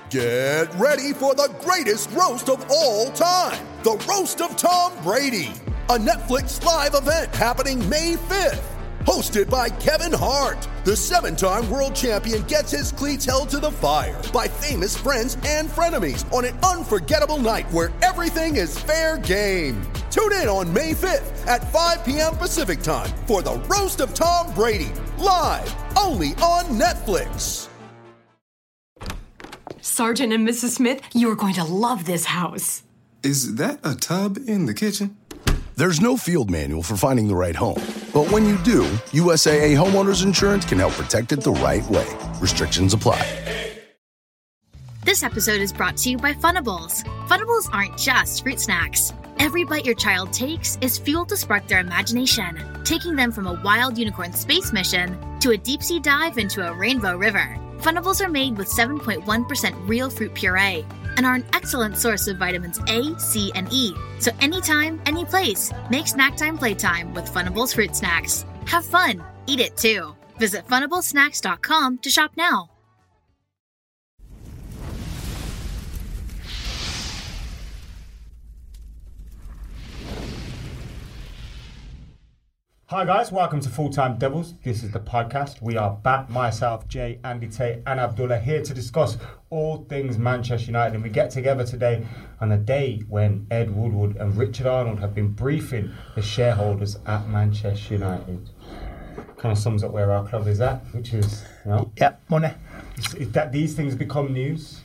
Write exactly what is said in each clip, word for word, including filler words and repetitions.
Get ready for the greatest roast of all time, the Roast of Tom Brady, a Netflix live event happening May fifth. Hosted by Kevin Hart, the seven-time world champion gets his cleats held to the fire by famous friends and frenemies on an unforgettable night where everything is fair game. Tune in on May fifth at five p.m. Pacific time for the Roast of Tom Brady, live only on Netflix. Sergeant and Missus Smith, you're going to love this house. Is that a tub in the kitchen? There's no field manual for finding the right home. But when you do, U S A A Homeowners Insurance can help protect it the right way. Restrictions apply. This episode is brought to you by Funables. Funables aren't just fruit snacks. Every bite your child takes is fuel to spark their imagination, taking them from a wild unicorn space mission to a deep-sea dive into a rainbow river. Funables are made with seven point one percent real fruit puree and are an excellent source of vitamins A, C, and E. So anytime, any place, make snack time playtime with Funables fruit snacks. Have fun. Eat it too. Visit Funables Snacks dot com to shop now. Hi guys, welcome to Full Time Devils. This is the podcast. We are back, myself, Jay, Andy Tate and Abdullah, here to discuss all things Manchester United. And we get together today on a day when Ed Woodward and Richard Arnold have been briefing the shareholders at Manchester United. Kind of sums up where our club is at, which is, you know... Yeah, money. Is, is that these things become news?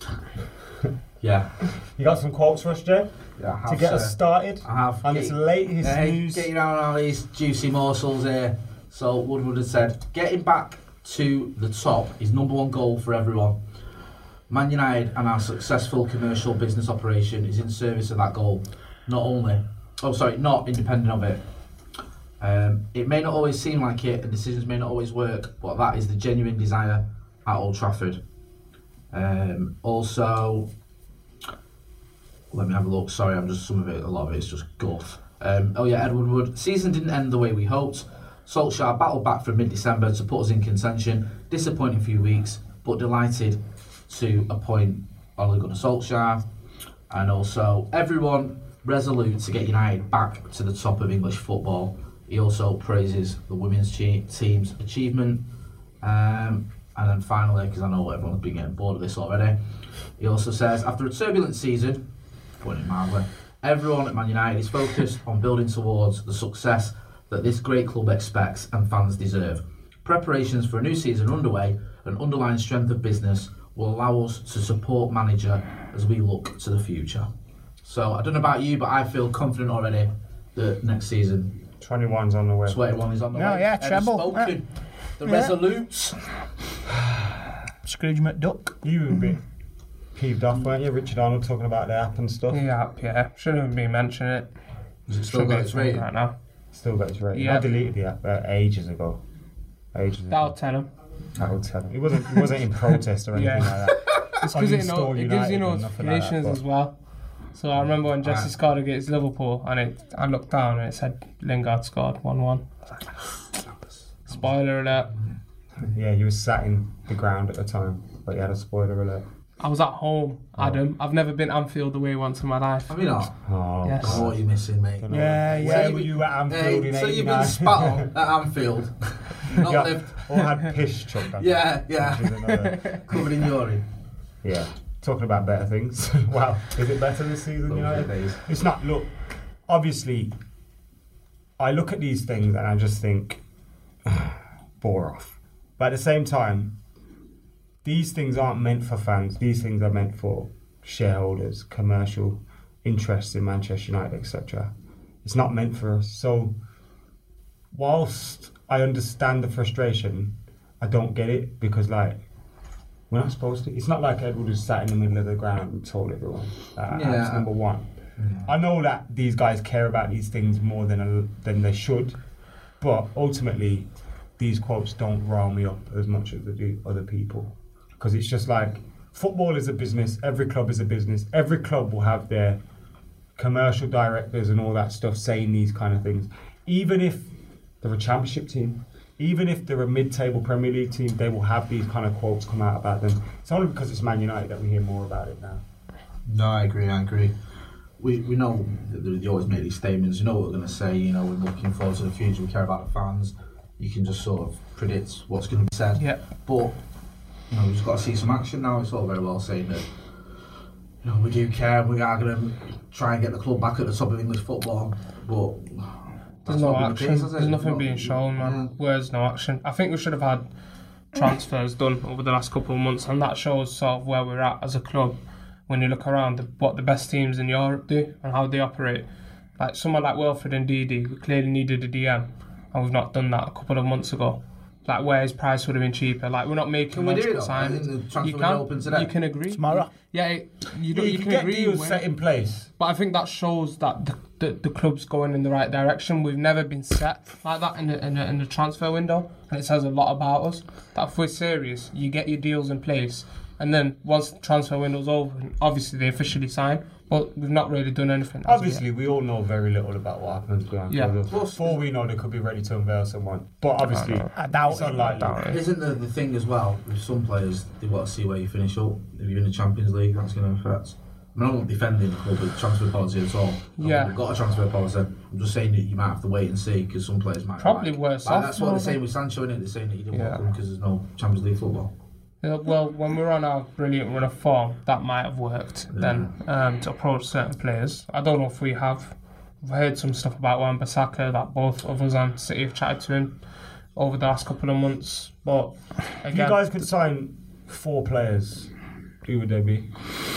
Yeah. You got some quotes for us, Jay? Yeah, I have, to get sir. us started I have. on this latest uh, news. Getting out all these juicy morsels here. So Woodward had said, getting back to the top is number one goal for everyone. Man United and our successful commercial business operation is in service of that goal. Not only, oh sorry, not independent of it. Um, it may not always seem like it, and decisions may not always work, but that is the genuine desire at Old Trafford. Um, also. Let me have a look. Sorry, I'm just some of it. A lot of it is just guff. Um, oh yeah, Ed Woodward. Season didn't end the way we hoped. Solskjaer battled back from mid-December to put us in contention. Disappointing few weeks, but delighted to appoint Ole Gunnar Solskjaer, and also everyone resolute to get United back to the top of English football. He also praises the women's che- team's achievement, um, and then finally, because I know everyone's been getting bored of this already, he also says after a turbulent season. Putting it mildly, everyone at Man United is focused on building towards the success that this great club expects and fans deserve. Preparations for a new season are underway, and underlying strength of business will allow us to support manager as we look to the future. So I don't know about you, but I feel confident already that next season twenty-one's on the way. twenty-one is on the No, way. yeah, Ed has treble. spoken. Yeah. The Yeah. resolutes. Scrooge McDuck. You were a bit peeved off, weren't you? Richard Arnold talking about the app and stuff. Yeah, yeah. Shouldn't have been mentioning it. Has it still Should got be its rating? right now. Still got his rating. Yeah. I deleted the app uh, ages ago. Ages That'll ago. tell him. That would tell him. It wasn't, it wasn't in protest or anything Yeah. like that. It's because it, Uninstall no, it gives you United and nothing like that, notifications but- as well. So I remember when Jesse Right. scored against Liverpool, and it, I looked down and it said Lingard scored one one. Spoiler alert. Yeah, he was sat in the ground at the time, but he had a spoiler alert. I was at home, Adam. I've never been Anfield away once in my life. Have you not? Oh, Yes. Oh, what are you missing, mate? Yeah, yeah, So you- were you at Anfield Hey, in so you've been eighty-nine? spat on at Anfield. Not Yeah, lived. or had piss chucked at Yeah, you, yeah. which is another- Covered in urine. Yeah, talking about better things. Wow, is it better this season, United? days. It's not. Look, obviously, I look at these things and I just think, bore off. But at the same time, these things aren't meant for fans. These things are meant for shareholders, commercial interests in Manchester United, et cetera. It's not meant for us. So, whilst I understand the frustration, I don't get it because, like, we're not supposed to. It's not like Edward was sat in the middle of the ground and told everyone. Uh, Yeah. That's number one. I know that these guys care about these things more than a, than they should, but ultimately, these quotes don't rile me up as much as they do other people. Because it's just like, football is a business, every club is a business, every club will have their commercial directors and all that stuff saying these kind of things. Even if they're a championship team, even if they're a mid-table Premier League team, they will have these kind of quotes come out about them. It's only because it's Man United that we hear more about it now. No, I agree, I agree. We we know that they always make these statements, you know what we're going to say, you know, we're looking forward to the future, we care about the fans. You can just sort of predict what's going to be said. Yeah. But, you know, we've just got to see some action now. It's all very well saying that, you know, we do care, we are going to try and get the club back at the top of English football, but... There's no action, the case, there's nothing being shown, man. Yeah. Where's no action? I think we should have had transfers done over the last couple of months, and that shows sort of where we're at as a club. When you look around, the, what the best teams in Europe do and how they operate. Like someone like Wilfred and Ndidi, we clearly needed a D M, and we've not done that a couple of months ago. Like where his price would have been cheaper. Like we're not making magical signings. You can, you can agree. Tomorrow. Yeah, it, you, yeah, you, you can, can get agree. deals set in place. But I think that shows that the, the, the club's going in the right direction. We've never been set like that in the, in the in the transfer window, and it says a lot about us. That if we're serious, you get your deals in place, and then once the transfer window's over, obviously they officially sign. But we've not really done anything. Obviously, we all know very little about what happens behind yeah. closed doors. Before we know, they could be ready to unveil someone. But obviously, I doubt it's unlikely. Isn't the, the thing as well, with some players, they want to see where you finish up. If you're in the Champions League, that's going to affect. I mean, I'm not defending the club with transfer policy at all. Yeah. We've got a transfer policy. I'm just saying that you might have to wait and see, because some players might... Probably like, worse like, off. That's what they're saying with Sancho, innit? They're saying that you didn't yeah. want him because there's no Champions League football. Yeah, well, when we're on our brilliant run of form, that might have worked yeah. then um, to approach certain players. I don't know if we have. I've heard some stuff about Wan-Bissaka that both of us and City have chatted to him over the last couple of months. But again, if you guys could sign four players, who would they be?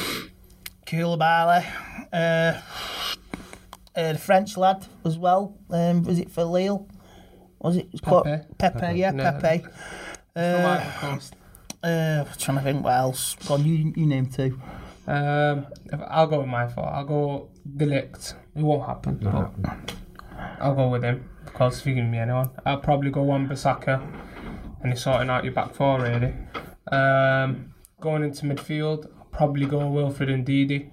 Koulibaly, uh, uh, the French lad as well. Um, was it for Lille? Was it? it was Pepe. Pepe, Pepe, yeah, no. Pepe. Uh, Uh, trying to think what else. Go on, you, you name two. Um, if I'll go with my four. I'll go De Ligt. It won't happen. No. But I'll go with him because if you give me anyone, I'll probably go Wan-Bissaka, and he's sorting out your back four really. Um, going into midfield, I'll probably go Wilfred and Ndidi,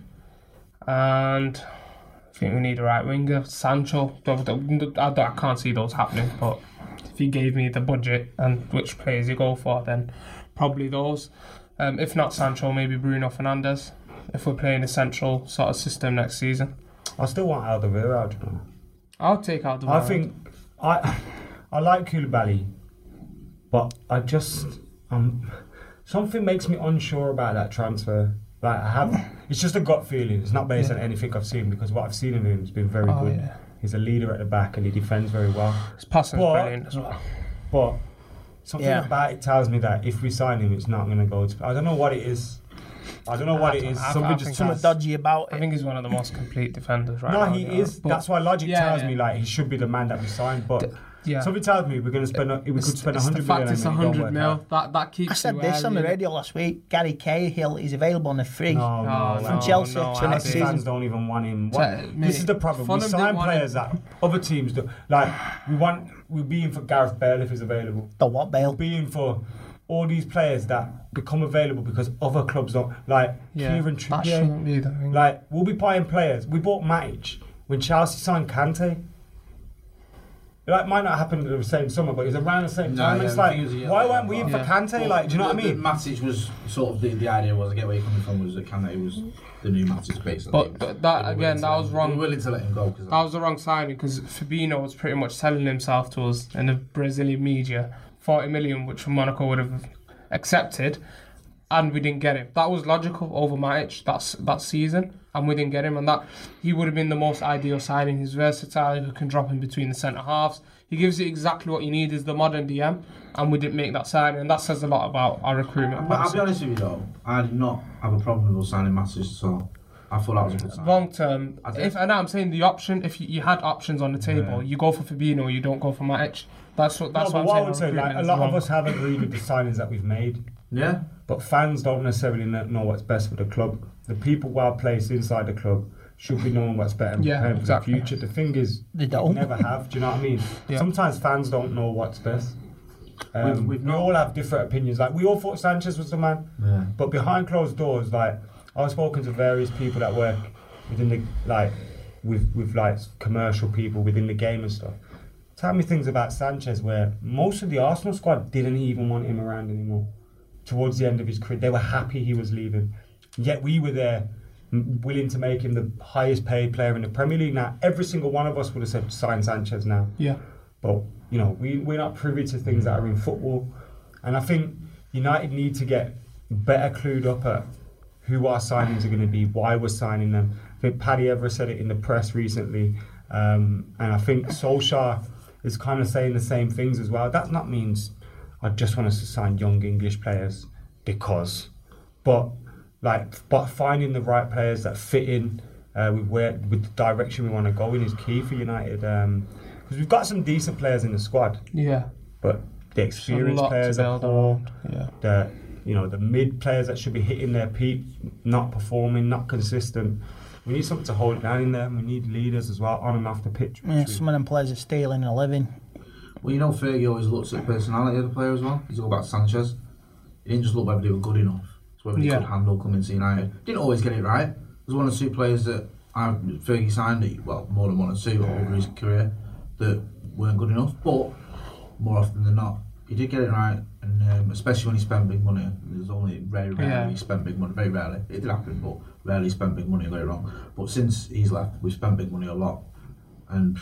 and I think we need a right winger. Sancho. I, don't, I can't see those happening, but if you gave me the budget and which players you go for, then probably those. Um, if not Sancho, maybe Bruno Fernandes, if we're playing a central sort of system next season. I still want Alderweireld. I'll take Alderweireld. I think I I like Koulibaly, but I just um something makes me unsure about that transfer. Like I have, it's just a gut feeling. It's not based yeah. on anything I've seen, because what I've seen of him has been very oh, good. Yeah. He's a leader at the back and he defends very well. His passing is brilliant as well. But something yeah. about it tells me that if we sign him, it's not going to go to... I don't know what it is. I don't know what it is. I, something I just something dodgy about it. I think he's one of the most complete defenders right no, now. No, he you know? is. But that's why logic yeah, tells yeah. me like he should be the man that we signed. But D- yeah. something tells me we're going to spend. A, we it's, could spend it's a hundred the fact million. It's a hundred mil. That that keeps. I said you this on the really. radio last week. Gary Cahill is available on a free no, no, from no, Chelsea no, for next season. Fans don't even want him. What, what, mate, this is the problem. We sign players that other teams do. Like we want. We're being for Gareth Bale if he's available. The what Bale? We're being for all these players that become available because other clubs don't. Like yeah, Kieran that shouldn't be the Trippier. thing. Like we'll be buying players. We bought Matic when Chelsea signed Kante. That might not happen in the same summer, but it's around the same No, time. yeah, it's like, was, yeah, why yeah, weren't we in yeah. for Kante? Well, like, do you know the, what I mean? The Matic was sort of the, the idea was, I get where you're coming from, was that Kante was the new Matic basically. But, but that again, that was wrong. We were willing to let him go. Cause that was the wrong signing because Fabinho was pretty much selling himself to us in the Brazilian media, forty million, which Monaco would have accepted, and we didn't get him. That was logical over Matic that that season, and we didn't get him. And that he would have been the most ideal signing. He's versatile, who can drop in between the centre halves. He gives you exactly what you need as the modern D M, and we didn't make that signing, and that says a lot about our recruitment. But I'll be honest with you though, I did not have a problem with us signing Matic at all. I thought that was a good sign. Long term, if and I'm saying the option, if you, you had options on the table, yeah. you go for Fabinho, you don't go for Matic. That's what that's no, what but I'm what saying. I would say, like, a lot wrong. of us have agreed with the signings that we've made. Yeah. But fans don't necessarily know what's best for the club. The people well placed inside the club should be knowing what's better yeah, for exactly. the future. The thing is, they don't. never have. Do you know what I mean? Yeah. Sometimes fans don't know what's best. Um, we've, we've we all have different opinions. Like we all thought Sanchez was the man, yeah. but behind closed doors, like I've spoken to various people that work within the like with with like commercial people within the game and stuff. tell me things about Sanchez where most of the Arsenal squad didn't even want him around anymore. Towards the end of his career, they were happy he was leaving. Yet we were there, m- willing to make him the highest paid player in the Premier League. Now, every single one of us would have said, sign Sanchez now. Yeah. But, you know, we, we're not privy to things that are in football. And I think United need to get better clued up at who our signings are going to be, why we're signing them. I think Paddy Evra said it in the press recently. Um, and I think Solskjaer is kind of saying the same things as well. That not means I just want us to sign young English players because, but like, but finding the right players that fit in uh, with where with the direction we want to go in is key for United. Um, because we've got some decent players in the squad. Yeah. But the experienced players are poor. Yeah. The you know the mid players that should be hitting their peak, not performing, not consistent. We need something to hold it down in there. We need leaders as well on and off the pitch. Yeah, some of them players are stealing a living. Well, you know, Fergie always looks at the personality of the player as well. He's all about Sanchez. He didn't just look whether they were good enough. It's whether yeah. they could handle coming to United. Didn't always get it right. There's one or two players that I, Fergie signed, well, more than one or two over his career, that weren't good enough. But more often than not, he did get it right. And um, especially when he spent big money. There's only very rarely yeah. he spent big money. Very rarely. It did happen, but rarely spent big money, got it wrong. But since he's left, we've spent big money a lot. And,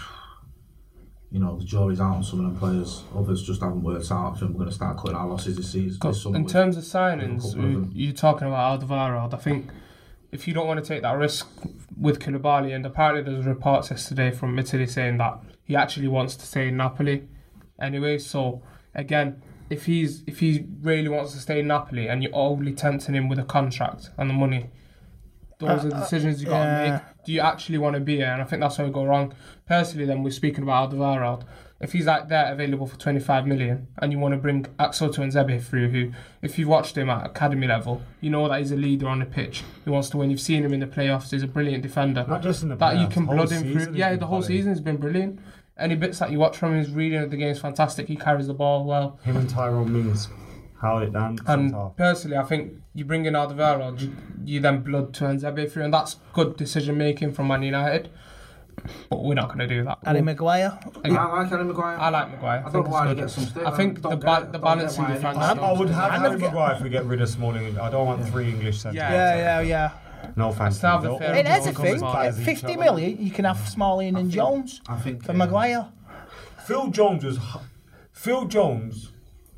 you know, the jury's out on some of them players. Others just haven't worked out. I think we're going to start cutting our losses this season. This in terms of signings, of you're talking about Alderweireld. I think if you don't want to take that risk with Koulibaly, and apparently there's reports yesterday from Italy saying that he actually wants to stay in Napoli anyway. So, again, if he's if he really wants to stay in Napoli and you're only tempting him with a contract and the money, those uh, are the decisions you've got yeah. to make. Do you actually want to be here? And I think that's where we go wrong. Personally, then, we're speaking about Alderweireld. If he's like there available for twenty-five million and you want to bring Axel Tuanzebe through, who, if you've watched him at academy level, you know that he's a leader on the pitch. He wants to win. You've seen him in the playoffs. He's a brilliant defender. Not just in the that playoffs. You can blood him through. Yeah, the whole quality. season has been brilliant. Any bits that you watch from him, his reading of the game is fantastic. He carries the ball well. Him and Tyrone Mings held it down. And personally, I think you bring in Alderweireld, you, you then blood Tuanzebe through, and that's good decision making from Man United. But we're not going to do that. Harry Maguire. I like Harry Maguire. I like Maguire. I, I don't know why he good. gets some stick. I think the, ba- the balance in defence. I, I would have Harry Maguire if we get rid of Smalling. I don't want yeah. three English centre. Yeah, yeah, yeah. yeah. No fancy. Hey, there's a thing. At fifty million, you can have Smalling and Jones I think, for uh, Maguire. Phil Jones was. Phil Jones.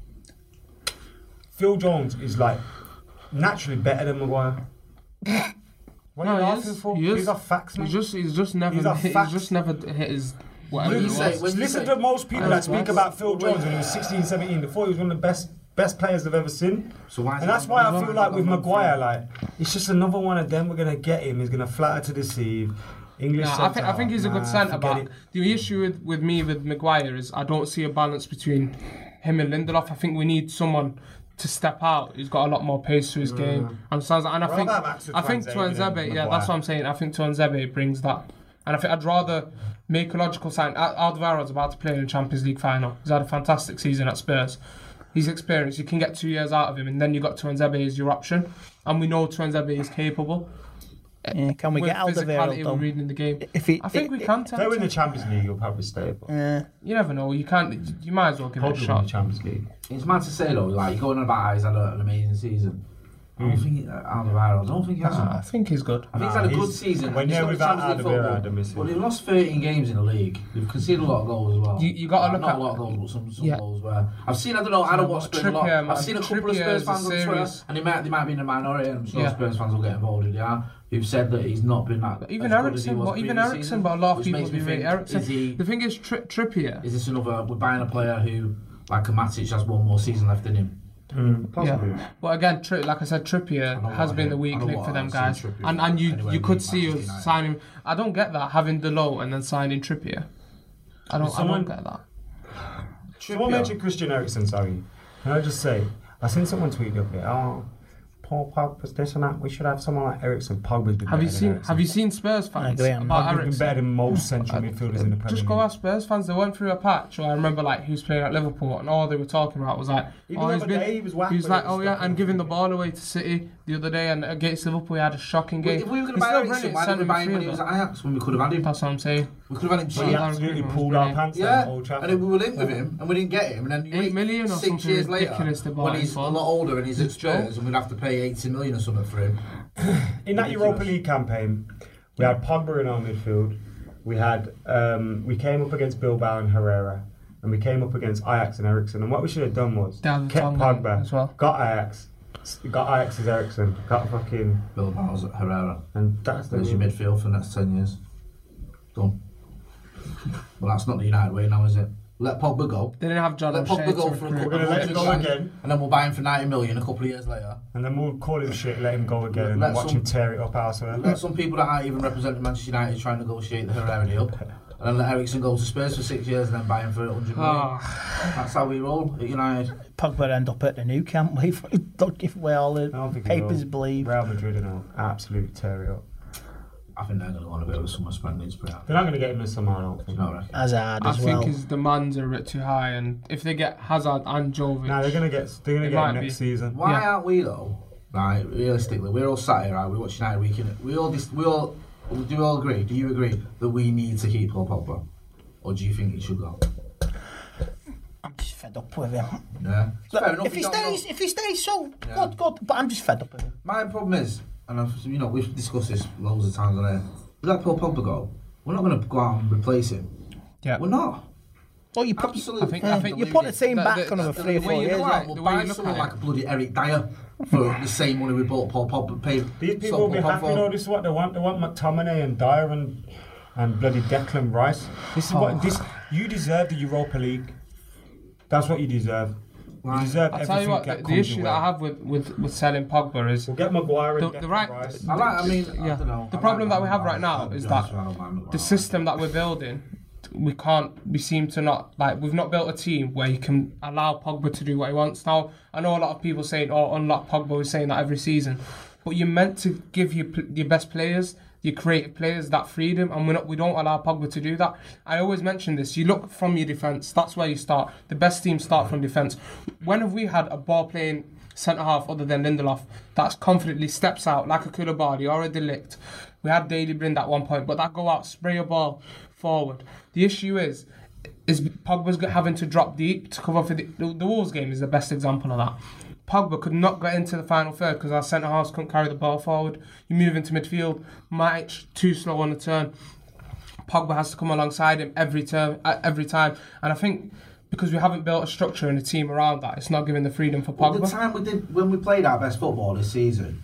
Phil Jones is like naturally better than Maguire. What no, are you he laughing is, for? He is. These are facts, man. He's just, he's just never, These are hit, facts. he's just never hit his. Whatever When you it say- was. when you Listen say- to most people I that know, speak that's- about Phil Jones when he was sixteen, seventeen. Before he was one of the best best players they've ever seen. So why is and it that's not- why I why feel is like it with not Maguire, fair? like it's just another one of them. We're gonna get him. He's gonna flatter to deceive. English. Nah, I think I think he's a good nah, centre forget back. it. The issue with, with me with Maguire is I don't see a balance between him and Lindelof. I think we need someone to step out. He's got a lot more pace to his game. And, so, and I What think about Max I think Tuanzebe Tuanzebe, and yeah, Maguire? that's what I'm saying. I think Tuanzebe brings that. And I think I'd rather make a logical sign. Alderweireld's about to play in the Champions League final. He's had a fantastic season at Spurs. He's experienced. You can get two years out of him, and then you've got Tuanzebe as your option. And we know Tuanzebe is capable. Yeah, can we with get Alderweireld physicality, reading the game. If he, I think it, we can. If they win the Champions League, he'll probably stay. But Uh, You never know. You can't. You might as well give it a probably win the shot. Champions League. It's mad to say though, like you're going about he's had a, an amazing season. I don't think uh, Alderweireld. I don't think he has. Nah, I think he's good. I think Nah, he's had a good he's- season. when He's you're got the without Champions League Alderweireld, football, I miss him. But they've lost thirteen games in the league. They've conceded a lot of goals as well. You- you gotta look not at- a lot of goals, but some, some Yeah. goals where I've seen. I don't know. I don't watch Spurs a lot. Trippier, man. I've seen a couple of Trippier Spurs is a fans on Twitter, serious- and they might they might be in the minority. And I'm sure Yeah. Spurs fans will get involved in that. Who've said that he's not been that. Even as good as he Eriksen, was but even previous Eriksen, season, but a lot of which people makes me do rate think, Eriksen. Is he? The thing is, Tri- Trippier. Is this another? We're buying a player who, like a Matic, has one more season left in him. Possibly. Yeah. But again, Tri- like I said, Trippier know has what been I- the I weak know link what for them I've guys. seen Trippier And and you anywhere you could near see us Manchester United. signing. I don't get that having Delo and then signing Trippier. I don't. Someone- I don't get that. Someone mentioned Christian Eriksen, sorry. Can I just say, I seen someone tweet up here, oh, Paul Pogba's this and that. We should have someone like Eriksen. Pogba's been Have better you than seen Eriksen. Have you seen Spurs fans I agree on about Pogba's been Eriksen? better than most central midfielders in the Premier Just go League. ask Spurs fans. They went through a patch where I remember like he was playing at Liverpool and all they were talking about was like, Even oh, the he's other been, day he was he whacking was like, it oh and yeah, stuff. and giving the ball away to City the other day, and against Liverpool he had a shocking game. If we were going to He's buy still Eriksen, brilliant why didn't we buy him when he centre was at midfielder. Ajax when we could have had him? That's what I'm saying. We could have had him But he cheap. absolutely was pulled our brilliant. pants Yeah, down at Old Trafford. and then we were linked with him and we didn't get him. And then you Eight wait million or six something years later, ridiculous they bought when him he's for. a lot older and he's at It's a joke. Spurs and we'd have to pay eighty million or something for him. In that Europa League campaign, we had Pogba in our midfield. We had um, we came up against Bilbao and Herrera, and we came up against Ajax and Eriksen. And what we should have done was Down the kept tongue Pogba, as well. got Ajax, s- got Ajax's Eriksen, got fucking, Bilbao's at Herrera. and that's the There's your midfield for the next ten years. Done. Well, that's not the United way now, is it? Let Pogba go. They didn't have John Let O'Shea Pogba go to for a recruit. couple We're gonna of let him go hundred grand, again. and then we'll buy him for ninety million a couple of years later. And then we'll call him shit, let him go again, and Let watch some- him tear it up elsewhere. Let some people that aren't even representing Manchester United try and negotiate the Herrera deal. And then let Eriksen go to Spurs for six years and then buy him for one hundred million. Ah. That's how we roll at United. Pogba end up at the new camp. We if we all I the don't think he papers will. believe. Real Madrid and will absolutely tear it up. I think they're going to go on a bit of a summer spending spree. They're not going to get him this summer, I don't think. No, I reckon. Hazard I as think well. his demands are a bit too high, and if they get Hazard and Jovic, No, they're going to get they're going It to get him might next be. season. Why Yeah. aren't we though? Right, realistically, we're all sat here, right? We watch United week in. We all, dis- we all, do we all agree? Do you agree that we need to keep Paul Pogba, or do you think he should go? I'm just fed up with him. Yeah, it's Look, fair enough. if he don't stays, go. if he stays, so Yeah. good, good. But I'm just fed up with him. My problem is, and I've, you know, we've discussed this loads of times on air. We let Paul Pogba go. We're not going to go out and replace him. yeah. We're not. Well, you put, Absolutely. I think- yeah, I think you deluded. put the team The- back the- on over the- three or the four way you years. look yeah. at it, We'll the way buy you look someone at like it. a bloody Eric Dyer for the same money we bought Paul Pogba. Paid, These people sold will be Paul happy. Pogba You know, for. this is what they want. They want McTominay and Dyer and and bloody Declan Rice. This is what this. You deserve the Europa League. That's what you deserve. You deserve I'll everything tell you what, that the, the comes issue your that way. I have with, with, with selling Pogba is We'll get Maguire and The- Declan the right- Rice. I like. I mean, I Yeah. don't know. The I problem like that we have Maguire. right now I'll is be that honest, I don't mind Maguire. the system that we're building, we can't, we seem to not, like, we've not built a team where you can allow Pogba to do what he wants. Now, I know a lot of people saying, oh, unlock Pogba, we're saying that every season, but you're meant to give your, pl- your best players, your creative players, that freedom, and we're not, we don't allow Pogba to do that. I always mention this, you look from your defence, that's where you start. The best teams start from defence. When have we had a ball playing centre half other than Lindelof that's confidently steps out like a Koulibaly or a De Ligt? We had Daley Blind at one point, but that go out, spray a ball forward. The issue is, is Pogba's having to drop deep to cover for the, the, the Wolves game is the best example of that. Pogba could not get into the final third because our centre halves couldn't carry the ball forward. You move into midfield, Matic too slow on the turn. Pogba has to come alongside him every turn, uh, every time, and I think because we haven't built a structure and a team around that, it's not giving the freedom for Well, Pogba. the time we did when we played our best football this season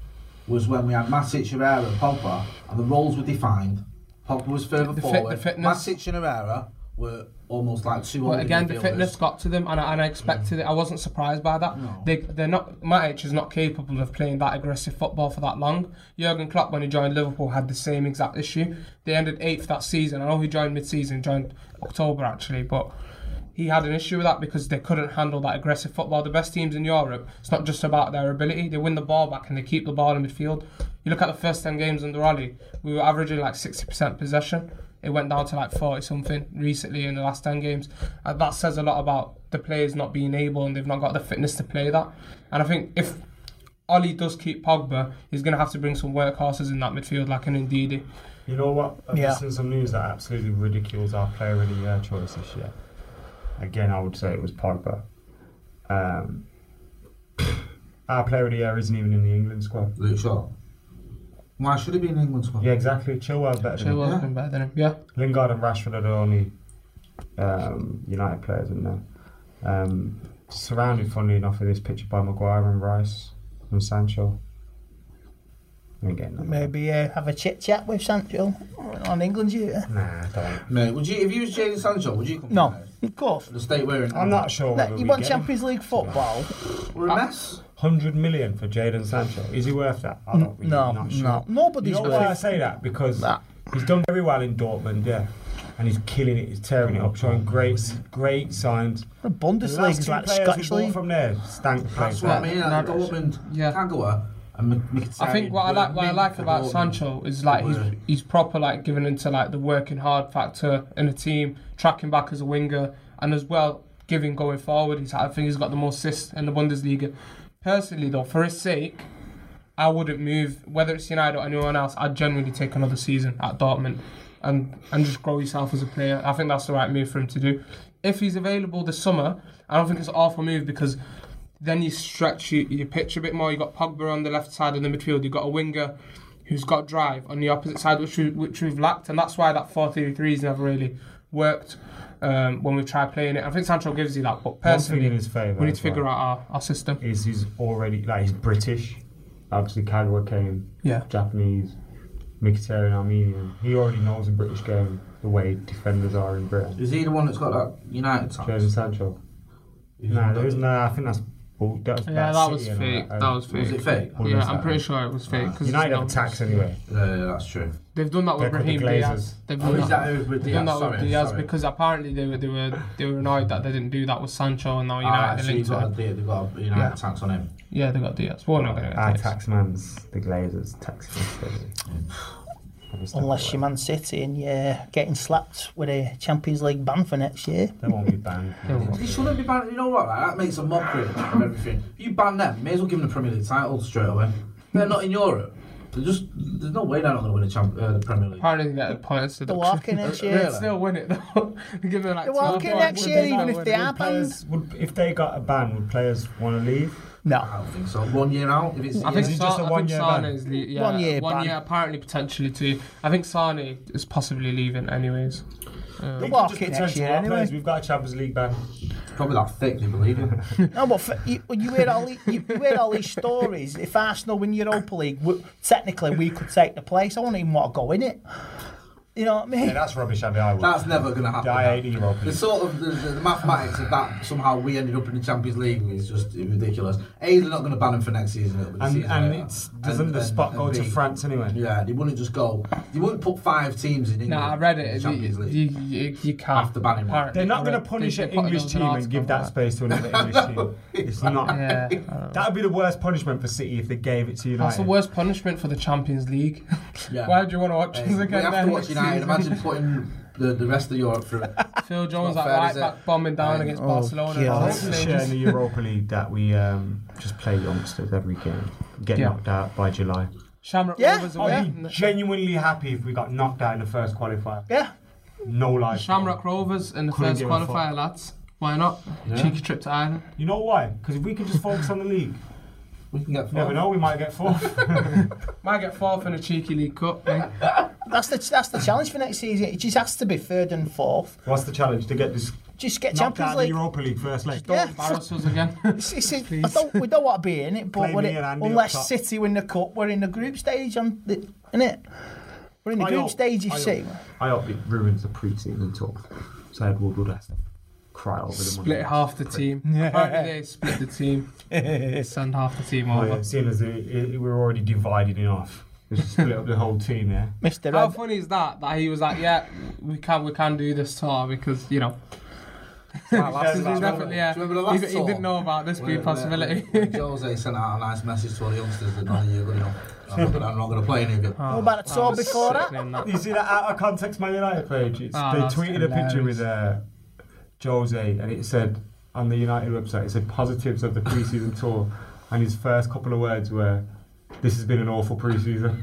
was when we had Matic, Herrera, and Pogba, and the roles were defined. Pogba was further The fit- forward. the fitness. Matic and Herrera were almost like two. But holding again, the midfielders. fitness got to them, and I, and I expected it. I wasn't surprised by that. No. They, they're not. Matic is not capable of playing that aggressive football for that long. Jurgen Klopp, when he joined Liverpool, had the same exact issue. They ended eighth that season. I know he joined mid-season, joined October actually, but he had an issue with that because they couldn't handle that aggressive football. The best teams in Europe, it's not just about their ability. They win the ball back and they keep the ball in midfield. You look at the first ten games under Oli, we were averaging like sixty percent possession. It went down to like forty something recently in the last ten games. And that says a lot about the players not being able and they've not got the fitness to play that. And I think if Oli does keep Pogba, he's going to have to bring some workhorses in that midfield like an Ndidi. You know what? I've Yeah. just seen some news that absolutely ridicules our player of the year choice this year. Again, I would say it was Pogba. Um, our player of the year isn't even in the England squad. Luke Shaw. Why should he be in the England squad? Yeah, exactly. Chilwell's better than him. Chilwell's Yeah. been better than him. Yeah. Lingard and Rashford are the only um, United players in there. Um, surrounded, funnily enough, with this picture by Maguire and Rice and Sancho. Again, no. Maybe uh, have a chit chat with Sancho on England duty. Nah, don't. Mate, would you, if you was Jadon Sancho, would you come? No, to United? of course. The state we're in. I'm not sure whether Like, you we want get him. Champions League football? We're a mess. one hundred million for Jadon Sancho. Is he worth that? I don't really, No, not sure. no. Nobody's You know worth why I say that? Because that. he's done very well in Dortmund, yeah. and he's killing it. He's tearing it up, showing great, great signs. The Bundesliga is like the Scottish league from there. Stank the place. That's what I mean. Like, Dortmund, yeah. Kagawa, and Mkhitaryan. I think what I like, what I like about Sancho is like he's he's proper like giving into like the working hard factor in a team, tracking back as a winger, and as well giving going forward. He's, I think he's got the most assists in the Bundesliga. Personally, though, for his sake, I wouldn't move. Whether it's United or anyone else, I'd genuinely take another season at Dortmund and and just grow yourself as a player. I think that's the right move for him to do. If he's available this summer, I don't think it's an awful move because then you stretch your, your pitch a bit more. You've got Pogba on the left side of the midfield. You've got a winger who's got drive on the opposite side, which, we, which we've lacked. And that's why that four three three has never really worked um, when we've tried playing it. I think Sancho gives you that. But personally, in his favour, we need to figure well. out our, our system. Is he's already, like, he's British. Obviously, Kagawa came, yeah. Japanese, Mkhitaryan, Armenian. He already knows the British game, the way defenders are in Britain. Is he the one that's got that United tax? Jadon Sancho. No, there isn't. Nah, I think that's. Well, that was yeah, that was fake. That, that was fake. Was it fake? Yeah, I'm pretty sure it was fake. Cause United have a tax anyway. Yeah, yeah, that's true. They've done that with Raheem Diaz. They've done oh, that, that with They've Diaz? done that Sorry, with Diaz sorry. because apparently they were they were they were annoyed that they didn't do that with Sancho and now United ah, linked so to got a, they've got a United yeah. tax on him. Yeah, they got Diaz. We're not going to Our tax man's the Glazers tax man. Unless you're Man City and you're getting slapped with a Champions League ban for next year. They won't be banned. They shouldn't be banned. You know what? Like, that makes a mockery of everything. If you ban them, you may as well give them the Premier League title straight away. They're not in Europe. They're just, there's no way they're not going to win a champ, uh, the Premier League. Apparently they get a points to the walking next year. They'll still win it though. Give them like the walking next year, even if they are banned. Would, if they got a ban, would players want to leave? No, I don't think so. One year out. If it's, I think, is Sa- just a I one think year Sane ban? is le- yeah, one year. One ban. year, apparently potentially two. I think Sane is possibly leaving anyways. Um, They'll walk it next year anyway. We've got a Champions League ban. Probably that thick, they believe it. No, but for, you, you hear all these, you, you hear all these stories. If Arsenal win Europa League, we, technically we could take the place. I wouldn't even want to go in it. You know what I mean? Yeah, that's rubbish, Abby. I would. That's never going to happen. I hate Europa League. The sort of the, the, the mathematics of that somehow we ended up in the Champions League is just ridiculous. A, they're not going to ban them for next season. It'll be the and season and later. it's, doesn't and, the spot and, go and to B, France anyway? Yeah, they wouldn't just go. They wouldn't put five teams in England. No, I read it. In the Champions You, League. you, you, you can't. After banning one. They're not going to punish they, an they put English those team and give that that. space to another English team. It's not. Yeah, that would be the worst punishment for City if they gave it to United. That's the worst punishment for the Champions League. Yeah. Why do you want to watch us Hey, again? we have then to watch next United. season? Imagine putting the, the rest of Europe through it. Phil Jones not at fair, right is it? back bombing down Yeah. against Oh, Barcelona. God. and It's all a those shame in things. the Europa League that we um, just play youngsters every game, get Yeah. knocked out by July. Shamrock Yeah. Rovers Oh, away. I'd be genuinely happy if we got knocked out in the first qualifier. Yeah. No life. Shamrock Rovers in the Couldn't first give a fuck. qualifier, lads. Why not? Yeah. Cheeky trip to Ireland. You know why? Because if we can just focus on the league, We can get you never four. know, we might get fourth. Might get fourth in a cheeky League Cup. Eh? That's the that's the challenge for next season. It just has to be third and fourth. What's the challenge? To get this Just get knocked Champions out of the League. Europa League first leg. Don't Yeah. embarrass us again. It's, it's, I don't, we don't want to be in it, but Play when me it, and Andy up unless top. City win the cup, we're in the group stage, on the, innit? We're in the I group hope- stage, you I see. hope- I hope it ruins the pre-season talk. So Ed Woodward has to cry over the Split money. half the team. Apparently they split the team. Send half the team Oh, over. yeah, seeing as the, it, we were already divided in half. Just split up the whole team, yeah. Mister How Red. funny is that? That he was like, yeah, we can we can do this tour because you know. Right, last- He's last- definitely, yeah. Do you remember the He, last he tour? didn't know about this being a When- possibility. when- when Jose sent out a nice message to all the youngsters that none of you are good enough. I'm not gonna- I'm not going to play any of it. Oh, What about the tour was before that? sickening, that? You see that out of context Man United page? It's, Oh, they that's tweeted a picture hilarious. with uh, Jose, and it said on the United website, it said positives of the pre-season tour, and his first couple of words were, "This has been an awful pre-season."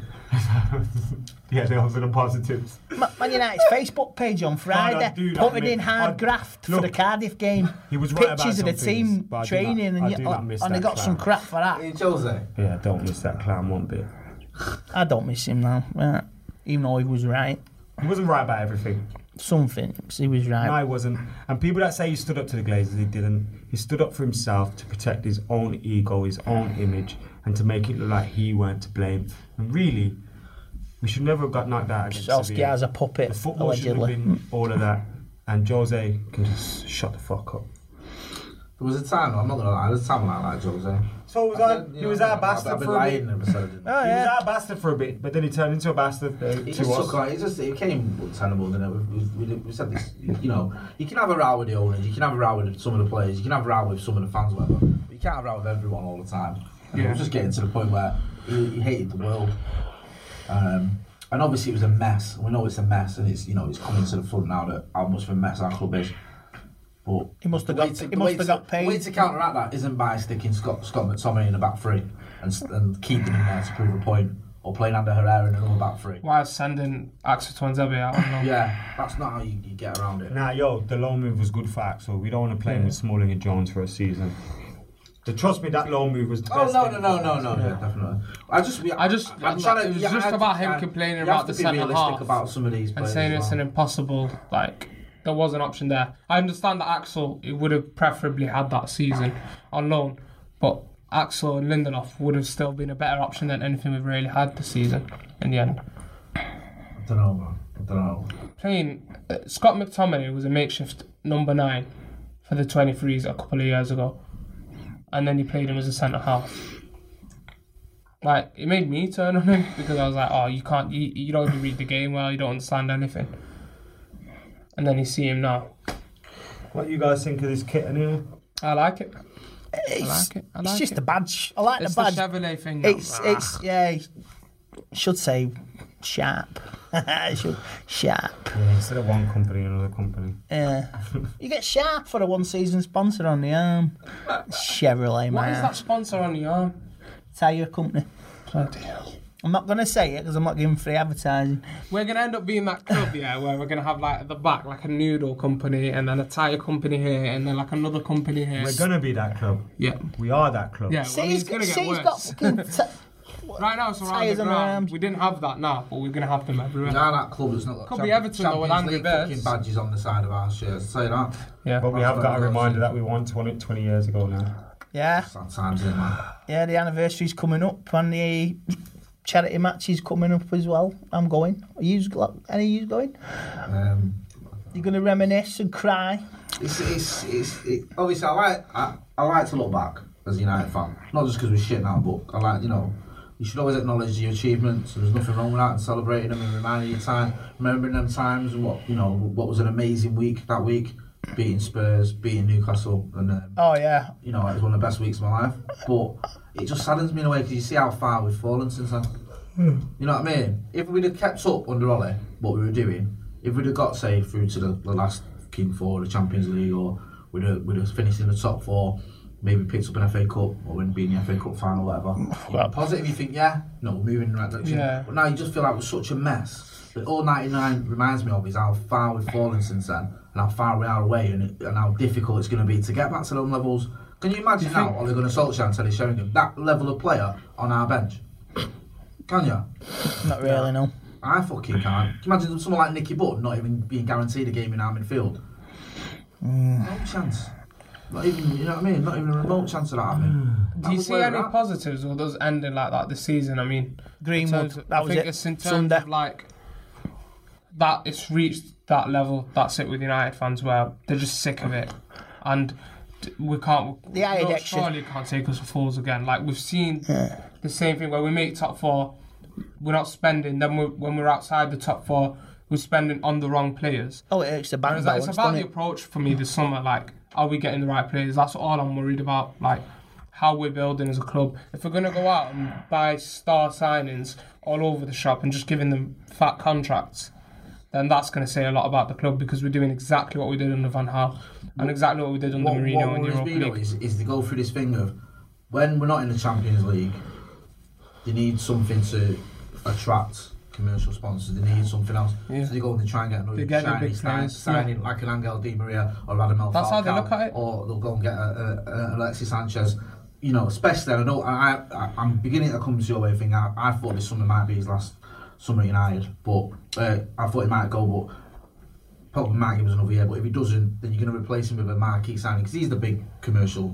Yeah, those are the positives. Ma- Man United's Facebook page on Friday do that, putting mate. in hard I- graft for look, the Cardiff game. he was right about Pictures of the some things, team but I do training, not- I and, do you, not miss and they that got some clown. crap for that. Hey, Jose. Yeah, don't miss that clown one bit. I don't miss him now, right. Even though he was right. He wasn't right about everything. Some things he was right. No, he wasn't. And people that say he stood up to the Glazers, he didn't. He stood up for himself to protect his own ego, his own image, and to make it look like he weren't to blame. And really, we should never have got knocked out against Sevilla. Solskjaer's a puppet, The football shouldn't allegedly. have been all of that. And Jose can just shut the fuck up. There was a time, I'm not gonna lie, there was a time when I liked Jose. So was I, he was our bastard I've been for a lying bit. and said I didn't. Oh, He was yeah. our bastard for a bit, but then he turned into a bastard uh, He to just us. took on, he just, it became tenable, didn't it? We, we, we said this, you know, you can have a row with the owners, you can have a row with some of the players, you can have a row with some of the fans, whatever, but you can't have a row with everyone all the time. And Yeah. it was just getting to the point where he, he hated the world. Um, and obviously it was a mess. We know it's a mess, and it's, you know, it's coming to the front now that how much of a mess our club is. But He must have the way got- to- he the must way have to- got paid. The way to counteract that isn't by sticking Scott Scott McTominay in the back three and s- and keeping him there to prove a point, or playing Ander Herrera in another back three. While sending Axel Tuanzebe out on loan. Yeah, that's not how you, you get around it. Nah, yo, the loan move was good for Axel. We don't want to play him with Smalling and Jones for a season. To trust me, that loan move was the Oh best no thing. no no no no yeah, definitely. I just we, I just- I'm trying to. it was yeah, just I- about him I- complaining you about have the to be centre realistic half about some of these and players saying as it's well. an impossible, like, there was an option there. I understand that Axel it would have preferably had that season on loan, but Axel and Lindelof would have still been a better option than anything we've really had this season in the end. I don't know, man. I don't know. Playing uh, Scott McTominay was a makeshift number nine for the twenty-threes a couple of years ago, and then he played him as a centre half. Like, it made me turn on him because I was like, oh, you can't, you, you don't even read the game well, you don't understand anything. And then you see him now. What do you guys think of this kit anyway? I like it. It's, I like it. I it's like just it. a badge. I like It's the the badge. Chevrolet thing. now. It's it's yeah. Should say sharp. It should sharp. Yeah, instead of one company, another company. Yeah. You get sharp for a one season sponsor on the arm. Chevrolet, What is man. that sponsor on the arm? Tyre company. Bloody hell. I'm not going to say it because I'm not giving free advertising. We're going to end up being that club, yeah, where we're going to have, like, at the back, like a noodle company, and then a tyre company here, and then, like, another company here. We're gonna be that club. Yeah. We are that club. Yeah, See, well, it's he's, going to see, get he's worse. got fucking. T- Right now it's around tyres the on ground. arms. We didn't have that now, but we're going to have them everywhere. We are that club that's not got Could be Champ- Everton, though, with Champions angry League birds. fucking badges on the side of our shirts. Say that. Yeah. But we That's have what got a I've got reminder to that we won twenty, twenty years ago now. yeah. Sad times, isn't it, man? Yeah, the anniversary's coming up and the charity match is coming up as well. I'm going. Are you, any of you going? Um, You're going to reminisce and cry? It's, it's, it's, it, obviously, I like, I, I like to look back as a United fan. Not just because we're shit now, but I like, you know, you should always acknowledge your achievements. There's nothing wrong with that, and celebrating them and reminding you time, remembering them times and what, you know, what was an amazing week that week. Beating Spurs, beating Newcastle, and um, Oh, yeah. you know, it was one of the best weeks of my life. But it just saddens me in a way because you see how far we've fallen since then. Hmm. You know what I mean? If we'd have kept up under Ollie, what we were doing, if we'd have got, say, through to the, the last King Four, the Champions League, or we'd have, we'd have finished in the top four, maybe picked up an F A Cup, or wouldn't be in the F A Cup final, whatever. Well- Positive, you think, yeah, no, we're moving in the right direction. Yeah. But now you just feel like we're such a mess. But all ninety-nine reminds me of is how far we've fallen since then, and how far we are away, and, it, and how difficult it's going to be to get back to those levels. Can you imagine now, Ole Gunnar Solskjaer and Teddy Sheringham, that level of player on our bench? Can you? Not really, no. I fucking can't. Can you imagine someone like Nicky Butt not even being guaranteed a game in our midfield? Mm. No chance. Not even, you know what I mean? Not even a remote chance of that happening. Do That you was see where any we're at. positives or those ending like that this season? I mean, Greenwood, in terms of- that I was think it. it's in terms Sunday. of like that it's reached that level. That's it with United fans where they're just sick of it, and d- we can't. The eye no, addiction. surely can't take us for fools again. Like we've seen the same thing where we make top four, we're not spending. Then we're, when we're outside the top four, we're spending on the wrong players. Oh, it's a bank Whereas, like, balance, it's about the doesn't it? approach for me this summer. Like, are we getting the right players? That's all I'm worried about. Like, how we're building as a club. If we're going to go out and buy star signings all over the shop and just giving them fat contracts, then that's going to say a lot about the club because we're doing exactly what we did under Van Gaal and exactly what we did under What, Mourinho what in the worries Europa me though League. is, is to go through this thing of when we're not in the Champions League, they need something to attract commercial sponsors. They need something else. Yeah. So they go and they try and get another They get the shiny big sign, players, signing yeah. like an Angel Di Maria or Radamel That's Falcao, how they look at it. or they'll go and get a, a, a Alexis Sanchez. You know, especially I know I, I I'm beginning to come to your way thing. I, I thought this summer might be his last summer at United, but uh, I thought he might go, but. Probably might give us another year, but if he doesn't, then you're going to replace him with a marquee signing because he's the big commercial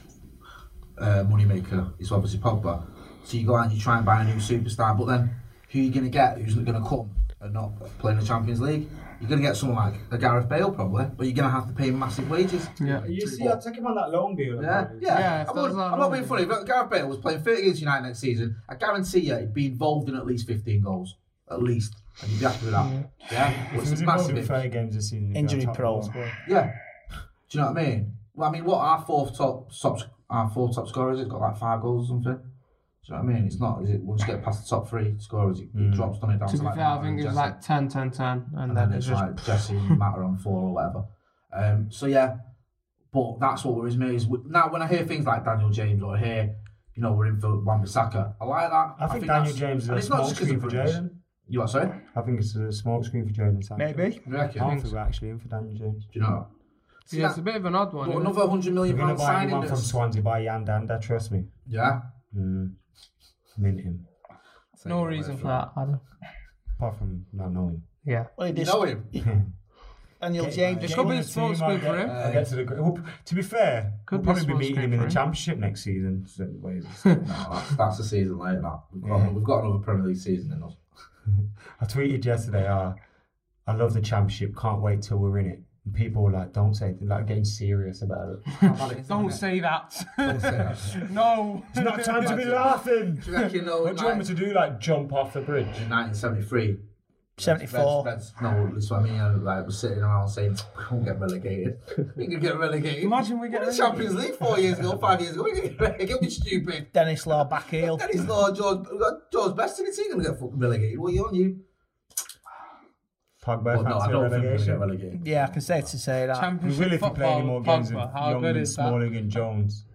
uh, money maker. It's obviously Pogba. So you go out and you try and buy a new superstar, but then who are you going to get? Who's going to come and not playing the Champions League. You're going to get someone like a Gareth Bale probably, but you're going to have to pay him massive wages. Yeah. You see, I'll take him on that loan deal. Yeah, yeah. Yeah, I'm, not, I'm not being funny. If Gareth Bale was playing thirty against United next season, I guarantee you he'd be involved in at least fifteen goals. At least. And you'd be happy with that. Yeah? yeah? If he was involved in thirty games this season, injury prone. Yeah. Do you know what I mean? Well, I mean, what our fourth top, top our fourth top scorer is? It's got like five goals or something. Do you know what I mean? It's not, is it, once you get past the top three scorers, it, mm. it drops on it down to, to be like fair, I think it's like ten, ten, ten. And, and then, then it's just... like Jesse and Matt are on four or whatever. Um, so yeah, but that's what worries me. Is now when I hear things like Daniel James or I hear, you know, we're in for Wan-Bissaka, I like that. I, I think, think Daniel James is a smoke screen for Jaden. You what, sorry? I think it's a smoke screen for Jaden. Maybe. You reckon? I think we're actually in for Daniel James. Do you know? See, yeah, it's a bit of an odd one. But another one hundred million pound signing. We're going to buy one from Swansea by Yan Danda, trust me. Yeah? Mm. Mint him. No reason for that, Adam. Apart from not knowing. Yeah. Well, you know him? Daniel James. It could be a smoke screen for him. Uh, get to, the, well, to be fair, could we'll be probably be meeting him in the him. Championship next season. So no, that's, that's the season later. That. We've, got, yeah. we've got another Premier League season in us. I tweeted yesterday, uh, I love the Championship, can't wait till we're in it. And people were like, don't say it, like getting serious about it. Don't say that. Don't say that. No. It's not time to be laughing. Do you reckon, you know, what do you want me to do, like jump off the bridge? In nineteen seventy-three. seventy-four. Reds, Reds, no, that's what I mean. I like, was sitting around saying, we won't get relegated. We can get relegated. Imagine we get the Champions League four years ago, five years ago. We can get relegated. We're stupid. Dennis Law back heel. Dennis Law, George, we've got George Best in the team going to get fucking relegated. What are you on, you? Pogba, well, no, I don't think we're get relegated. Yeah, I can say to say that. We will if we play any more games Pogba, of how Young good and is that? Smalling and Jones.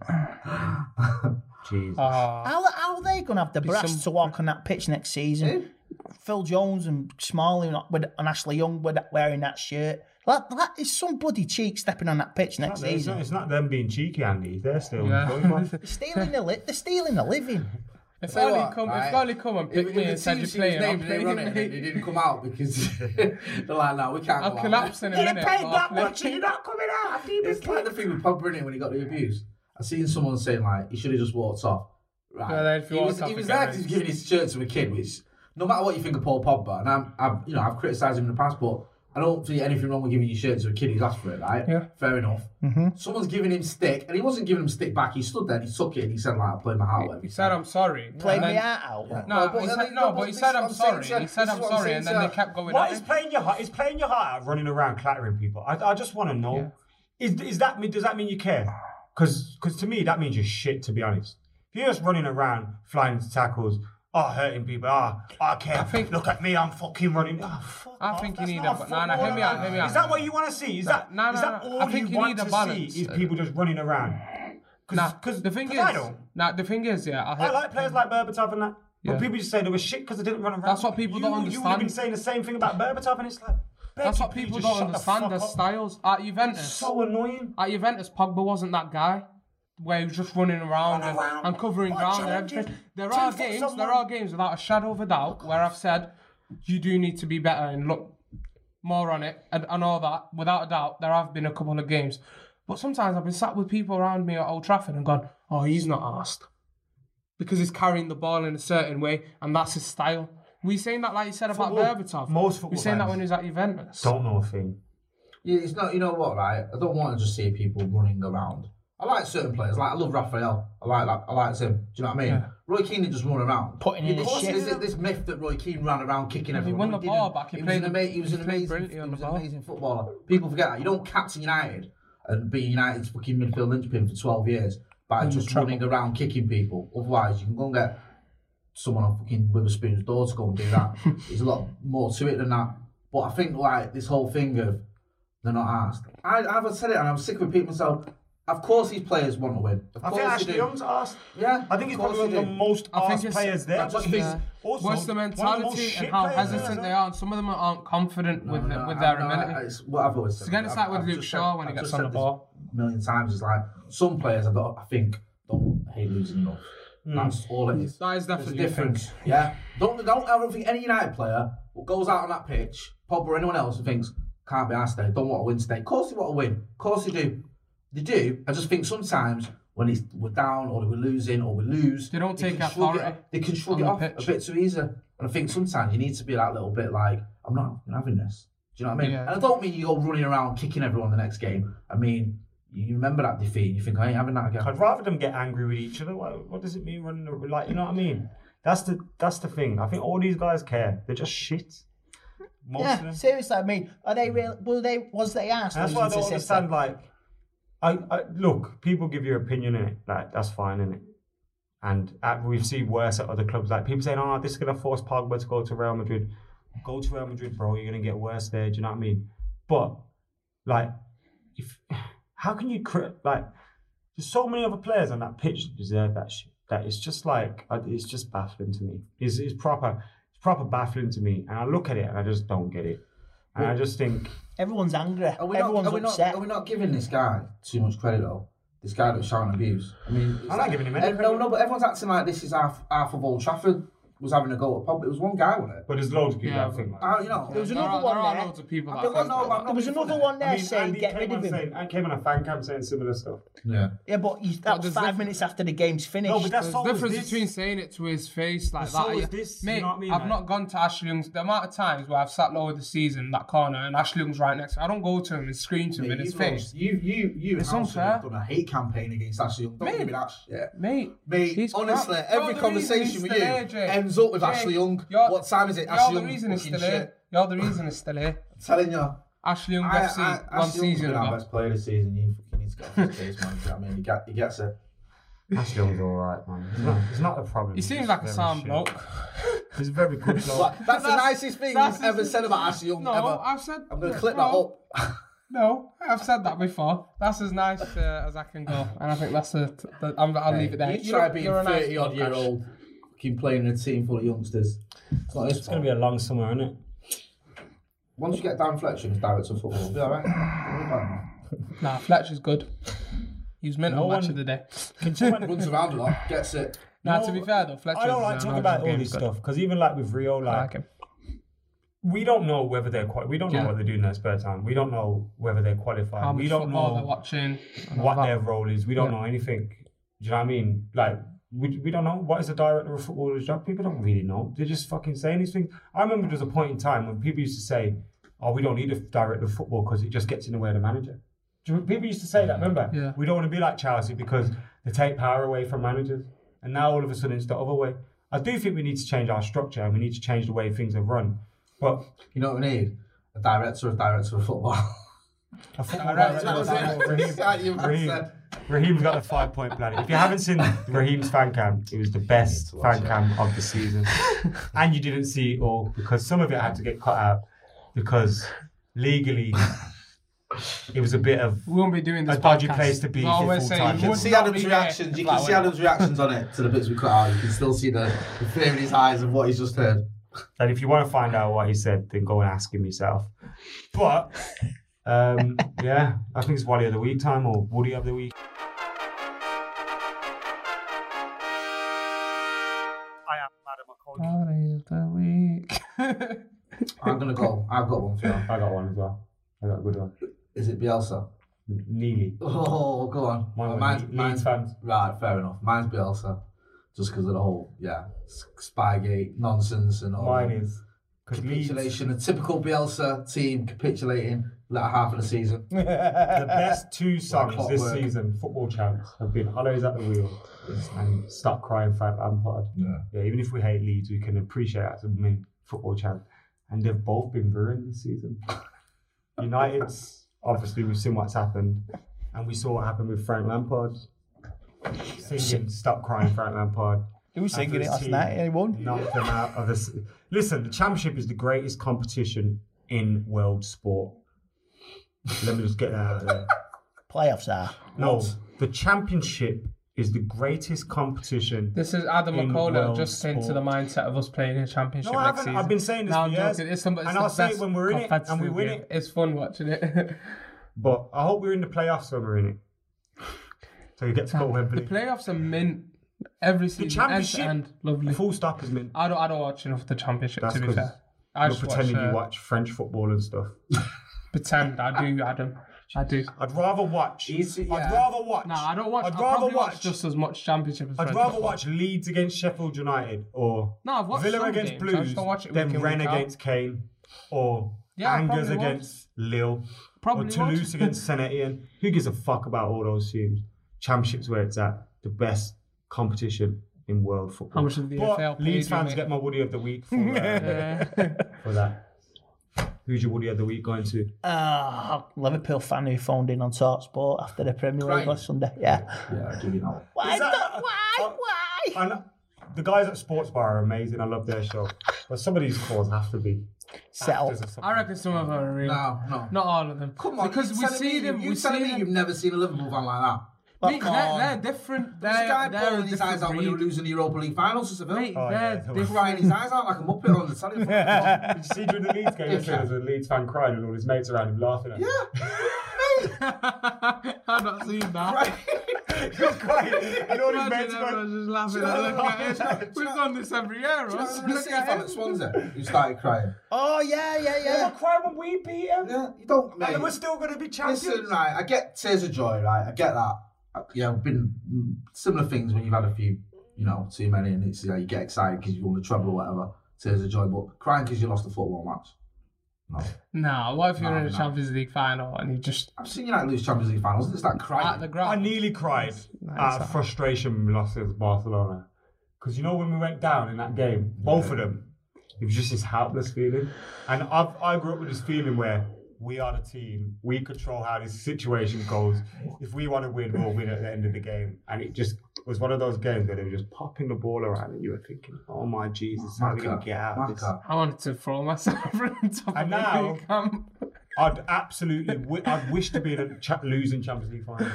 Jesus. Uh, How, how are they going to have the brass some- to walk on that pitch next season? Phil Jones and Smalling with, and Ashley Young with, wearing that shirt. That, that is some bloody cheek stepping on that pitch next It's not, it's, season. not, it's not them being cheeky, Andy. They're still Yeah. good. They're stealing the li- They're stealing the living. If Tell you only what, come, right? if only come and pick If- me if and the said team you're sees playing, his I'm name, they run it, and playing. they didn't come out because they're like, no, we can't I'll go out. collapse in a You're minute. paid but that I'll play. much and you're not coming out after you've been It's like the thing with Pogba Brennan when he got the abuse. I seen someone saying like he should have just walked off. Right. Yeah, then if he he was, walked off he was again, there 'cause he was giving his shirt to a kid, which no matter what you think of Paul Pogba, and I'm, I've you know I've criticised him in the past, but I don't see anything wrong with giving your shirt to a kid who's asked for it, right? Yeah. Fair enough. Mm-hmm. Someone's giving him stick, and he wasn't giving him stick back. He stood there, and he took it, and he said like, "I played my heart out." He said, I'm sorry. Playing And me then- out out. Yeah. No, No, but he I said, mean, no, no, but he this said, is I'm what I'm saying, sorry. Chad. He said, This I'm is what I'm sorry, and saying, then they Chad. kept going What at is him. playing your heart? Is playing your heart out, running around, clattering people? I, I just want to know. Is is that does that mean you care? Because to me that means you're shit. To be honest, if you're just running around, flying into tackles, oh hurting people, ah, oh, I care. I think- Look at me, I'm fucking running. Oh, fuck I off. think you That's need not a- no, no, hear me out, hear me out. Is that what you want to see? Is No, that no, is no, that no. all I think you you want need a to balance. see? Is people just running around? Nah, Because the thing is, I don't. nah, the thing is, yeah, I, I heard- like players like Berbatov and that. But Yeah. people just say they were shit because they didn't run around. That's what people you, don't You would have understand. been saying the same thing about Berbatov, and it's like That's Becky, what please people just don't shut the understand. fuck Their up. styles at Juventus. So annoying. At Juventus, Pogba wasn't that guy where he was just running around, Run and, around. and covering What ground and challenges? everything. There Ten are foot games, someone. there are games without a shadow of a doubt where I've said you do need to be better and look more on it and, and all that. Without a doubt, there have been a couple of games. But sometimes I've been sat with people around me at Old Trafford and gone, oh, he's not arsed. Because he's carrying the ball in a certain way and that's his style. We saying that like you said about Football- Berbatov. most We football saying that fans when he was at Juventus. Don't know a thing. Yeah, it's not. You know what, right? I don't want to just see people running around. I like certain players. Like I love Raphael. I like that. I like him. Do you know what I mean? Yeah. Roy Keane didn't just run around. Putting in Of his course, shit. There's this myth that Roy Keane ran around kicking If he everyone. won the didn't. ball back, he He played was an, the- ama- he was an he played amazing. brilliantly He on the was an ball. amazing footballer. People forget that. You don't captain United and be United's fucking midfield linchpin for twelve years by In the just treble. running around kicking people. Otherwise, you can go and get someone on fucking Witherspoon's door to go and do that. There's a lot more to it than that. But I think like this whole thing of they're not asked. I, I've said it and I'm sick of repeating myself. Of course, these players want to win. Of I course think they Ashley do. Young's asked. Yeah, I think he's of course probably one of they the do. most I think asked it's- players there. I just but think- he's Yeah. also What's the one of most mentality shit and how players there hesitant as they well. are, and some of them aren't confident with No, no, with I- their no, ability. I- It's what I've always said. It's again, it's like with I've Luke just Shaw said- when he I've gets just on said the this ball. a million times. It's like some players I, don't, I think don't hate losing enough. That's all it is. That is There's a definitely a thing. difference. Yeah. Don't don't I don't think any United player goes out on that pitch, Pogba or anyone else, and thinks can't be asked today. Don't want to win today. Of course they want to win. Of course they do. They do. I just think sometimes when it's, we're down or we're losing or we lose, They don't they take can shrug authority it, They can shrug on it the off pitch. a bit too easy. And I think sometimes you need to be that little bit like, I'm not having this. Do you know what I mean? Yeah. And I don't mean you go running around kicking everyone the next game. I mean, you remember that defeat and you think, I ain't having that again. I'd rather them get angry with each other. What, what does it mean running a- like? You know what I mean? That's the that's the thing. I think all these guys care. They're just shit. Most of Yeah, them. seriously. I mean, are they real? Were they? Was they asked? And that's why I don't understand. Like, I, I look, people give your opinion in it. Like, that's fine in it. And at, we've seen worse at other clubs. Like people saying, "Oh, this is gonna force Pogba to go to Real Madrid." Go to Real Madrid, bro. You're gonna get worse there. Do you know what I mean? But like, if how can you cri- like? There's so many other players on that pitch that deserve that shit. That it's just like I- it's just baffling to me. It's, it's proper, it's proper baffling to me. And I look at it and I just don't get it. And I just think Everyone's angry. Are we, Everyone's not, are, we not, upset. are we not giving this guy too much credit though? This guy that's shouting abuse. I mean, it's I'm not giving him any ev- No, credit. no, but everyone's acting like this is half, half of Old Trafford was having a go at Pogba. It was one guy, wasn't it? But there's loads of people Yeah, that think like Uh, you know, There was There another are, one there are there. loads of people that There was think no- that. I'm not There was being another funny. one there I mean, saying Andy get came rid on of him. saying, I came on a fan cam saying similar stuff. yeah. Yeah, but you, that was there's five diff- minutes after the game's finished. No, but that's There's so a was difference this. between saying it to his face like But so that. was Yeah. this, you Mate, know what I mean, I've like- not gone to Ashley Young's. The amount of times where I've sat lower the season, that corner, and Ashley Young's right next to me, I don't go to him and scream to him Mate, in his you've face. lost- You, you, you, It's and Housen unfair. have done a hate campaign against Ashley Young. Don't Mate. give me that shit. Mate, Mate, he's honestly, crap. every You're the conversation reason with he's you still here, Jake. ends up with Jake, Ashley Young. you're- What time is it? You're Ashley the Young reason he's fucking still shit. here. You're the reason he's still here. I'm telling you. Ashley Young I, F C I, one Ashley Young's season been our ago. best player this season. You fucking need to get off his case, man. Do you know what I mean? He, get, he gets it. Ashley Young's all right, man. It's not, it's not a problem. He seems He's like a very sound shit. bloke. He's a very good bloke. What? That's the That's- nicest thing that's you've ever his- said about Ashley Young No, ever. I've said. I'm going to no, clip that no. up. No, I've said that before. That's as nice uh, as I can go, and I think that's a. The, I'm, I'll leave it there. You try You're- being you're a nice thirty odd bloke, year Ash. old, keep playing in a team full of youngsters. It's not his It's going fault. to be a long summer, isn't it? Once you get Dan Fletcher as director of football, it'll be alright. Don't worry about it. Nah, Fletcher's good. He was meant No on match one- of the day. Can someone, Runs around a lot, gets it. Nah, No, to be fair though, Fletcher's I don't like uh, talking knowledge about of the all game this is good. stuff because even like with Rio, I like like him. we don't know whether they're quali- we don't know Yeah. what they're doing in their spare time. We don't know whether they're qualified. How much we don't football they're know watching. and all what that. their role is. We don't Yeah. know anything. Do you know what I mean? Like we, we don't know what is a director of footballer's job. People don't really know. They're just fucking saying these things. I remember there was a point in time when people used to say, "Oh, we don't need a director of football because it just gets in the way of the manager." Do you- People used to say that. Remember? Yeah. We don't want to be like Chelsea because they take power away from managers. And now all of a sudden it's the other way. I do think we need to change our structure and we need to change the way things are run. But You know what we need? A director of director of football. a football Director director, of football. Raheem, Like you Raheem, said. Raheem's got a five point plan. If you haven't seen Raheem's fan cam, it was the best watch fan it. cam of the season. And you didn't see it all because some of it had to get cut out because legally it was a bit of We won't be doing this a dodgy podcast. place to be We for always full say time. you You can would see not Adam's be here reactions. if You that can see went. Adam's reactions on it to the bits we cut out. You can still see the, the fear in his eyes of what he's just heard. And if you want to find out what he said, then go and ask him yourself. But um, yeah, I think it's Wally of the Week time or Woody of the Week. I am Madam McCoy. Party of the week. I'm gonna go. I've got one for you. I got one as well. I got a good one. Is it Bielsa? Neely. Oh, go on. Mine was mine's, Le- mine's Leeds fans. right. Fair enough. Mine's Bielsa, just because of the whole yeah Spygate nonsense and all. Mine is because Leeds, the Capitulation, a typical Bielsa team capitulating latter half of the season. best two songs this clockwork. season, football chants, have been Hollows at the Wheel and Stop Crying Frank Lampard. Yeah. Yeah, even if we hate Leeds, we can appreciate that as a main football chant. And they've both been ruined this season. United's, obviously, we've seen what's happened. And we saw what happened with Frank Lampard. Singing Stop Crying Frank Lampard. He was singing After it his last team night and he won. knocked them out of the... s- Listen, the Championship is the greatest competition in world sport. Let me just get that out of there. Playoffs are. No, the Championship is the greatest competition. This is Adam in McCullough world just into sport. the mindset of us playing a championship No, I next haven't. season. I've been saying this No, for I'm years. joking. It's, some, it's And the I'll say it best when we're in it and we competitive win game. it. It's fun watching it. But I hope we're in the playoffs when we're in it. So you get to go the Wembley. playoffs are mint every The season, end to Championship, end. Lovely. full stop is mint. I don't. I don't watch enough of the championship That's to be because fair. I you're just watch, pretending uh, you watch French football and stuff. pretend I do, Adam. I do. I'd rather watch. He's- I'd yeah. rather watch. No, I don't watch. I'd I'd rather probably watch, watch. just as much Championship as I'd French rather football. watch Leeds against Sheffield United or No, I've watched Villa some against games. I Blues, just don't watch it then week in, Rennes week out. against Kane, or Yeah, I Angers probably would. against Lille, Probably or Toulouse would. against Saint Etienne. Who gives a fuck about all those teams? Championships where it's at, the best competition in world football. How much of the But F L paid Leeds you, fans mate? get my Woody of the week for, uh, for that. Who's your Woody of the week going to? Ah, Liverpool fan who phoned in on Talk Sport after the Premier League Crying. last Sunday. Yeah. Yeah, I do you know. Why? Is that- don't- why? uh, why? And the guys at Sports Bar are amazing. I love their show. But some of these calls have to be. Settle. actors or something. I reckon some of them are real. No, no. Not all of them. Come on, because you we telling see me, them. You we telling see me them. you've never seen a Liverpool fan like that? Mate, Come they're, on. they're different. This guy They're, they're bawling a his eyes different out when he breed. was losing the Europa League finals to Seville. Mate, Oh, they're yeah. different. Crying his eyes out like a muppet on the telly. Yeah. Did you see during the Leeds game yesterday, there was a Leeds fan crying and all his mates around him laughing at him? I've not seen that. He was crying. And all his Imagine mates everyone going, just laughing at it. We've done this every year, Ross. Remember the City fan at Swansea who started crying? Oh, yeah, yeah, they yeah. were crying when we beat him. Yeah, you don't, mate. And they were still going to be champions. Listen, right, I get tears of joy, right? I get that. Uh, You know, been mm, similar things when you've had a few, you know, too many, and it's you, know, you get excited because you've won the treble or whatever. Tears of joy, but crying because you lost a football match. No, Nah, what if you're No, in a no. Champions League final and you just I've seen United lose Champions League finals. It's that crying. at the I ground? nearly cried Nice. out of frustration when we lost to Barcelona. Because you know when we went down in that game, both of them, it was just this helpless feeling. And I've, I grew up with this feeling where we are the team, we control how this situation goes. If we want to win, we'll win at the end of the game. And it just was one of those games where they were just popping the ball around and you were thinking, oh my Jesus, how are we going to get out of this? Maka. I wanted to throw myself from the top And of now- the league camp. I'd absolutely, wi- I'd wish to be in a cha- losing Champions League final.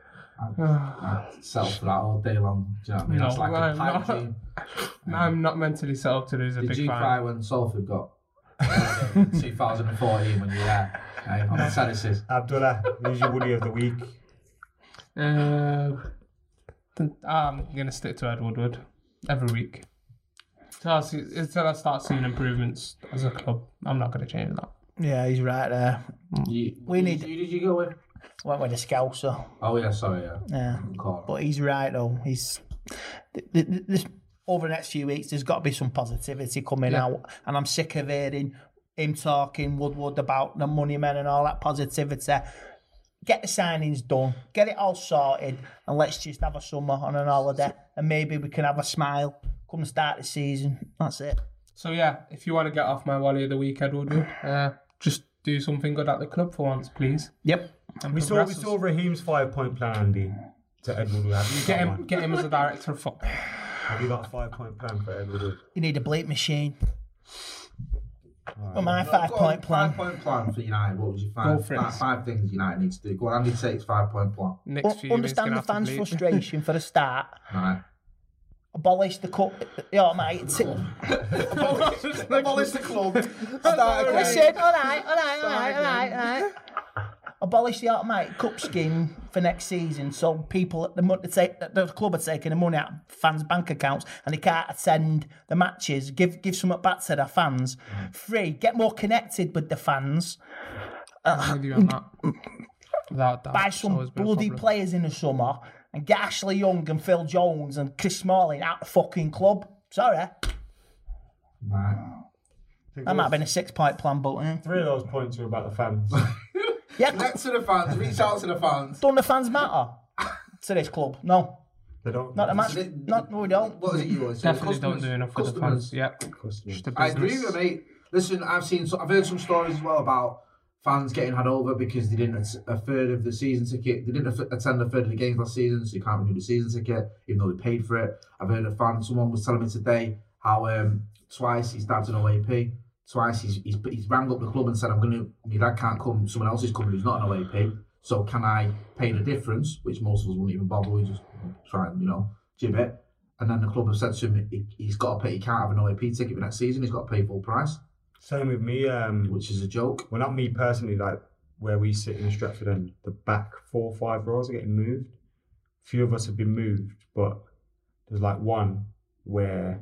I'd settle for that all day long. Do you know what I mean? No, That's like I'm a pipe not. dream. I'm not mentally set up to lose a Did big you final. cry when Salford got twenty fourteen when you were there? Hey, on the terraces. Abdullah, who's your Woody of the week? Uh, th- I'm going to stick to Ed Woodward every week. Until I, see, until I start seeing improvements as a club, I'm not going to change that. Yeah, he's right there. You, We who need- did you, did you go with? Went with a Scouser. Oh yeah, sorry, yeah. Yeah. Good call. But he's right, though. He's th- th- th- this, over the next few weeks, there's got to be some positivity coming Yeah. out. And I'm sick of hearing him talking, Woodward, about the money men and all that positivity. Get the signings done, get it all sorted, and let's just have a summer on an holiday. And maybe we can have a smile come the start of the season. That's it. So yeah, if you want to get off my Wally of the week, Ed Woodward, uh, just do something good at the club for once, please. Yep. And We saw, we progress us. saw Raheem's five-point plan, Andy, to Ed Woodward. Have you got Get him, one? get him as a director of football. Have you got a five-point plan for Ed Woodward? You need a bleep machine. All Well, my Go five on, point plan. Five point plan for United. What would you find? Go for it. five, five things United needs to do. Go on, Andy takes five point plan. Next U- few weeks, understand gonna the have to fans' bleep. frustration for a start. Right. Abolish the cup. Yeah, mate. T- Abolish the club. Listen, all right, all right, all right, all right, all right. Abolish the automatic cup scheme for next season, so people at the mon- take the club are taking the money out of fans' bank accounts and they can't attend the matches. Give give something back to their fans. Free. Get more connected with the fans. I'm with you on that. Without doubt, Buy it's some always been a bloody problem. players in the summer and get Ashley Young and Phil Jones and Chris Smalling out the fucking club. Sorry, Right. that might have been a six-point plan, but eh. Three of those points are about the fans. yeah, Connect to the fans. Reach out to the fans. don't the fans matter to this club? No, They don't. not the match. Is it- Not no, we don't. What is it you always say? Definitely don't do enough for the Customers. fans. Yeah, Customers. just a I agree business. with you, mate. Listen, I've seen, so- I've heard some stories as well about fans getting had over because they didn't att- a third of the season ticket. They didn't att- attend a third of the games last season, so you can't renew the season ticket, even though they paid for it. I've heard a fan. Someone was telling me today how um, twice his dad's an O A P. Twice he's, he's he's rang up the club and said, "I'm gonna, my dad can't come. Someone else is coming who's not an O A P. So can I pay the difference?" Which most of us wouldn't even bother. We just try and you know jib it. And then the club have said to him, he, he's got to pay. He can't have an O A P ticket for next season. He's got to pay full price, Same with me. Um, which is a joke. well, not me personally. Like where we sit in Stretford End, the back four or five rows are getting moved. A few of us have been moved, but there's like one where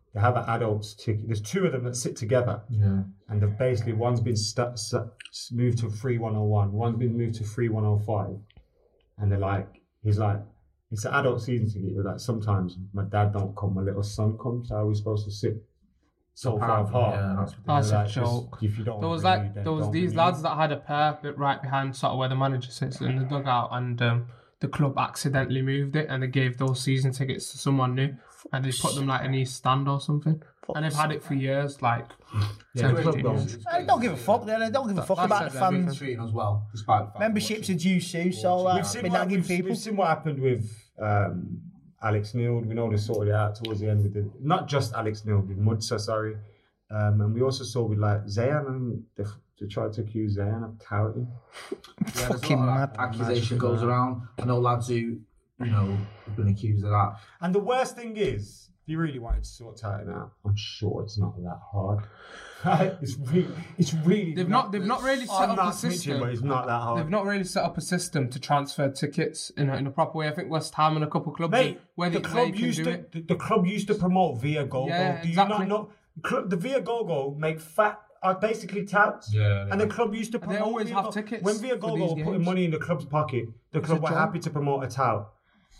they have an adults ticket. There's two of them that sit together. Yeah. And they've basically, one's been stu- stu- moved to three one oh one, one's been moved to three one oh five. And they're like, he's like, it's an adult season ticket. But like, sometimes my dad don't come, my little son comes. So how are we supposed to sit so far apart? Yeah, that's That's like, a joke. Just, if you don't There was renew, like then there was don't these renew. lads that had a pair bit right behind sort of where the manager sits in the dugout, and um, the club accidentally moved it, and they gave those season tickets to someone new, and they put them like in each stand or something, and they've had it for years, like Yeah, ten, the club fifteen don't. years. I don't give a fuck. They don't give a fuck That about the says everything. fans. Treating as well, despite the fact Memberships are due soon, so uh, We've seen, been what, nagging we've, people. we've seen what happened with um, Alex Neil. We know they sorted it out towards the end with the, not just Alex Neil, with Mudsa, sorry. Um, and we also saw with like Zayan, and they, they tried to accuse Zayan of touting. Yeah, there's Fucking a lot mad. of that accusation goes around. I know lads who, you know, have been accused of that. And the worst thing is, if you really wanted to sort touting out, I'm sure it's not that hard. it's really, it's really. They've not they've not really set I'm up not a snitching, system. but it's not that hard. They've not really set up a system to transfer tickets in a, in a proper way. I think West Ham and a couple of clubs Mate, where the they, club where you used can do to it. the, the club used to promote Via Gogo. Yeah, Do exactly. you not know? Club, the Via Gogo make fat are basically touts. Yeah, and the club used to They promote. always Via have Go- tickets When Via for Gogo these were putting games. money in the club's pocket, the club a were job. happy to promote a tout.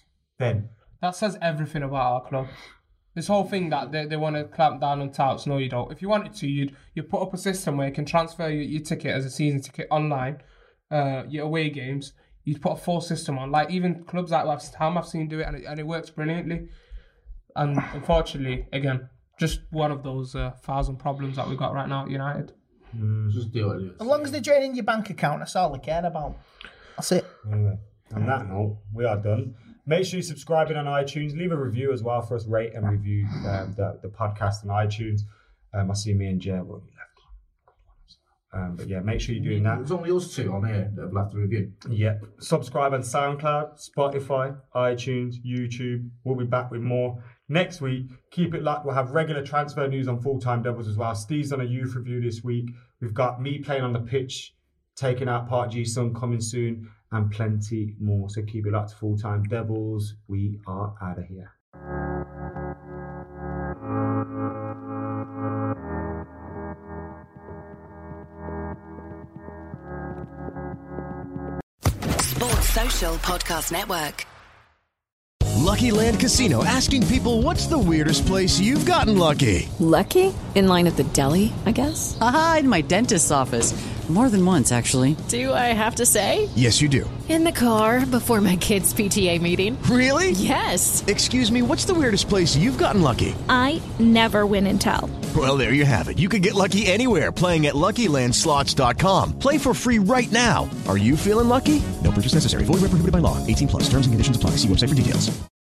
Then That says everything about our club. This whole thing that they, they want to clamp down on touts, no, you don't. If you wanted to, you'd you put up a system where you can transfer your, your ticket as a season ticket online, uh, your away games. You'd put a full system on. Like even clubs like West Ham, I've seen do it, and it, and it works brilliantly. And unfortunately, again, just one of those uh, thousand problems that we've got right now at United. Just do it. As long as they're draining your bank account, that's all they care about. That's it. anyway, on that note, we are done. Make sure you subscribe in on iTunes. Leave a review as well for us. Rate and review um, the, the podcast on iTunes. Um, I see me and Jer. Well, you left one. Um, but yeah, make sure you're doing that. There's only us two on here that have left a review. Yep. Subscribe on SoundCloud, Spotify, iTunes, YouTube. We'll be back with more next week. Keep it locked. We'll have regular transfer news on Full Time Devils as well. Steve's on a youth review this week. We've got me playing on the pitch, taking out Part G Sun coming soon, and plenty more. So keep it locked to Full Time Devils. We are out of here. Sports Social Podcast Network. Lucky Land Casino, asking people, what's the weirdest place you've gotten lucky? Lucky? In line at the deli, I guess? Aha, in my dentist's office. More than once, actually. Do I have to say? Yes, you do. In the car before my kids' P T A meeting. Really? Yes. Excuse me, what's the weirdest place you've gotten lucky? I never win and tell. Well, there you have it. You can get lucky anywhere, playing at Lucky Land Slots dot com. Play for free right now. Are you feeling lucky? No purchase necessary. Void where prohibited by law. eighteen plus. Terms and conditions apply. See website for details.